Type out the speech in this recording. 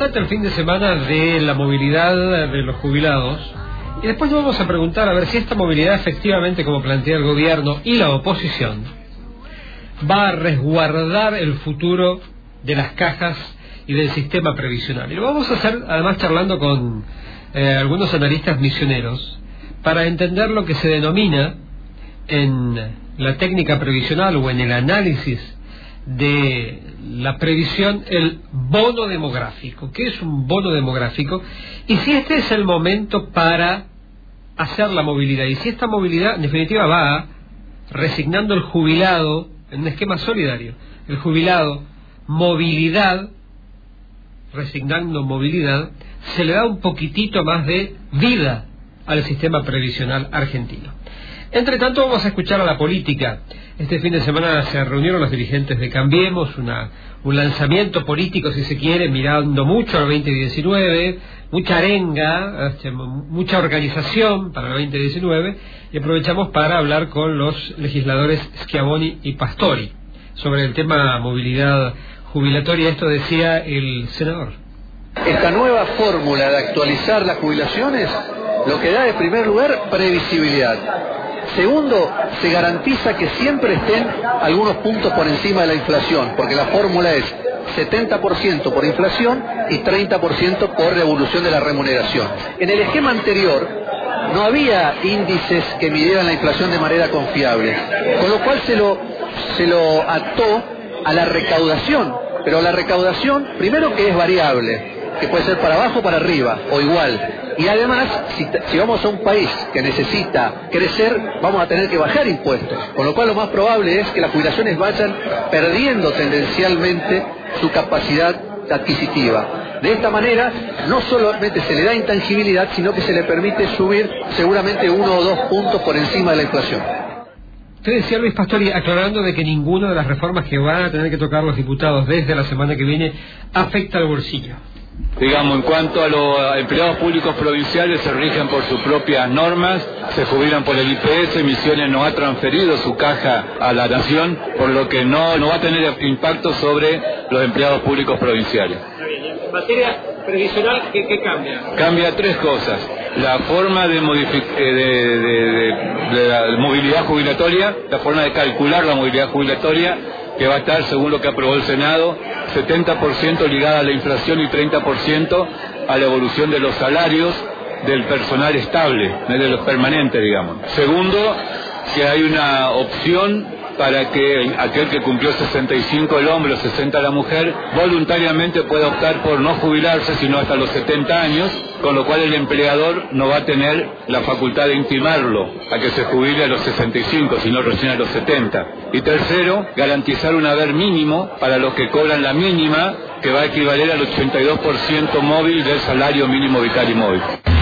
trata el fin de semana de la movilidad de los jubilados y después nos vamos a preguntar a ver si esta movilidad efectivamente, como plantea el gobierno y la oposición, va a resguardar el futuro de las cajas y del sistema previsional. Y lo vamos a hacer además charlando con algunos analistas misioneros para entender lo que se denomina en la técnica previsional o en el análisis de la previsión el bono demográfico. ¿Qué es un bono demográfico? Y si este es el momento para hacer la movilidad, y si esta movilidad en definitiva va resignando el jubilado en un esquema solidario, el jubilado movilidad, resignando movilidad, se le da un poquitito más de vida al sistema previsional argentino. Entre tanto, vamos a escuchar a la política. Este fin de semana se reunieron los dirigentes de Cambiemos, un lanzamiento político, si se quiere, mirando mucho al 2019, mucha arenga, mucha organización para el 2019, y aprovechamos para hablar con los legisladores Schiavoni y Pastori sobre el tema movilidad jubilatoria. Esto decía el senador. Esta nueva fórmula de actualizar las jubilaciones lo que da, en primer lugar, previsibilidad. Segundo, se garantiza que siempre estén algunos puntos por encima de la inflación, porque la fórmula es 70% por inflación y 30% por evolución de la remuneración. En el esquema anterior no había índices que midieran la inflación de manera confiable, con lo cual se lo ató a la recaudación, pero la recaudación, primero que es variable, que puede ser para abajo o para arriba, o igual. Y además, si vamos a un país que necesita crecer, vamos a tener que bajar impuestos. Con lo cual lo más probable es que las jubilaciones vayan perdiendo tendencialmente su capacidad adquisitiva. De esta manera, no solamente se le da intangibilidad, sino que se le permite subir seguramente 1 o 2 puntos por encima de la inflación. Usted decía, Luis Pastori, aclarando de que ninguna de las reformas que van a tener que tocar los diputados desde la semana que viene afecta al bolsillo. Digamos, en cuanto a los empleados públicos provinciales, se rigen por sus propias normas, se jubilan por el IPS, Misiones no ha transferido su caja a la nación, por lo que no va a tener impacto sobre los empleados públicos provinciales. En materia previsional, ¿qué cambia? Cambia 3 cosas. La forma de la movilidad jubilatoria, la forma de calcular la movilidad jubilatoria, que va a estar, según lo que aprobó el Senado, 70% ligada a la inflación y 30% a la evolución de los salarios del personal estable, de los permanentes, digamos. Segundo, que hay una opción para que aquel que cumplió 65 el hombre o 60 la mujer, voluntariamente pueda optar por no jubilarse sino hasta los 70 años, con lo cual el empleador no va a tener la facultad de intimarlo a que se jubile a los 65, sino recién a los 70. Y tercero, garantizar un haber mínimo para los que cobran la mínima, que va a equivaler al 82% móvil del salario mínimo vital y móvil.